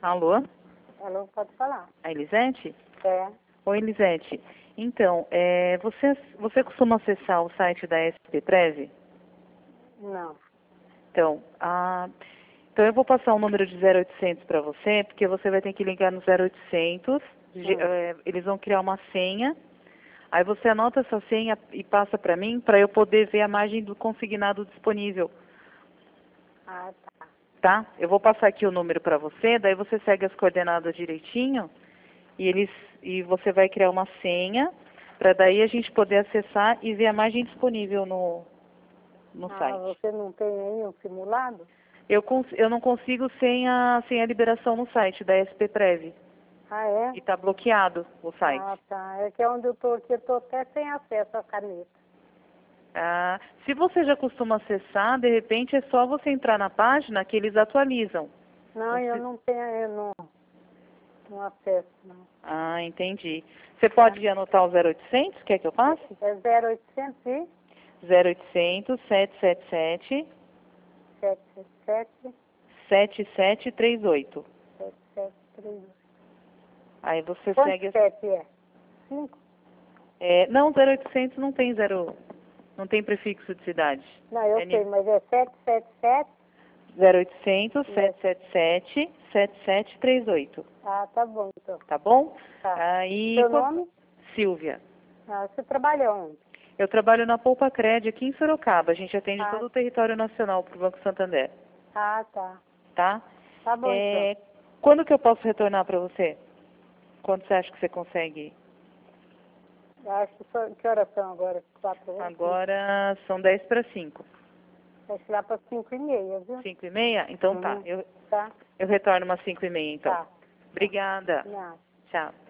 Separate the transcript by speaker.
Speaker 1: Alô?
Speaker 2: Alô, pode falar.
Speaker 1: A Elisete?
Speaker 2: É.
Speaker 1: Oi, Elisete. Então, você costuma acessar o site da SP13?
Speaker 2: Não.
Speaker 1: Então, então eu vou passar um número de 0800 para você, porque você vai ter que ligar no 0800. Eles vão criar uma senha. Aí você anota essa senha e passa para mim, para eu poder ver a margem do consignado disponível.
Speaker 2: Ah, tá.
Speaker 1: Tá? Eu vou passar aqui o número para você, daí você segue as coordenadas direitinho e você vai criar uma senha para daí a gente poder acessar e ver a margem disponível no site.
Speaker 2: Você não tem aí um simulado?
Speaker 1: Eu não consigo sem a liberação no site da SP-Prev.
Speaker 2: Ah, é?
Speaker 1: E está bloqueado o site.
Speaker 2: Ah, tá. É que é onde eu tô aqui, eu tô até sem acesso à caneta.
Speaker 1: Se você já costuma acessar, de repente é só você entrar na página que eles atualizam.
Speaker 2: Não, eu não tenho, eu não acesso, não.
Speaker 1: Ah, entendi. Você pode anotar o 0800? Quer que eu passe?
Speaker 2: É 0800 e
Speaker 1: 0800 777
Speaker 2: 777
Speaker 1: 7738.
Speaker 2: 7738.
Speaker 1: Aí você
Speaker 2: Quanto
Speaker 1: segue...
Speaker 2: 7 é? 5?
Speaker 1: Não, 0800 não tem não tem prefixo de cidade.
Speaker 2: Não, eu sei, mas é 777?
Speaker 1: 0800 777 7738.
Speaker 2: Ah, tá bom, então.
Speaker 1: Tá bom?
Speaker 2: Tá.
Speaker 1: Aí,
Speaker 2: Seu nome?
Speaker 1: Silvia.
Speaker 2: Você trabalha onde?
Speaker 1: Eu trabalho na Poupa Cred aqui em Sorocaba. A gente atende todo o território nacional para o Banco Santander.
Speaker 2: Ah, tá.
Speaker 1: Tá?
Speaker 2: Tá bom, então.
Speaker 1: Quando que eu posso retornar para você? Quando você acha que você consegue?
Speaker 2: Acho que horas são agora? 4 horas?
Speaker 1: Agora são 10 para 5.
Speaker 2: Vai chegar para 5h30, viu?
Speaker 1: 5h30? Então tá.
Speaker 2: Tá.
Speaker 1: Eu retorno umas 5h30, então.
Speaker 2: Tá.
Speaker 1: Obrigada.
Speaker 2: Não.
Speaker 1: Tchau.